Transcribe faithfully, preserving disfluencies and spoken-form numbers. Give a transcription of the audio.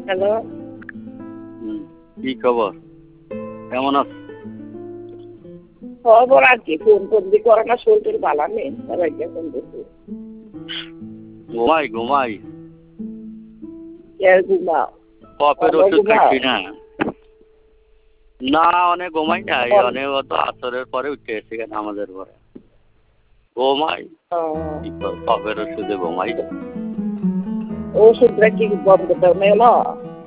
Hello. হুম, কি খবর? কেমন আছো? খবর আর কি, ফোন টোন দিয়ে করে না, শরীর ভালো নেই, সবাইকে ফোন দিচ্ছি। ঘুমাই ঘুমাই কে ঘুমাও? কপের অনেক ওষুধ ঘুমাও? খাইছি না। না অনেক ঘুমাই নাই, এখন অনেক তো আসরের পরে উঠে এসে গেছে আমাদের পরে ঘুমাই। আহ, কি করব, কপের ওষুধে ঘুমাই। ওষুধটা কি বন্ধ করে এলো?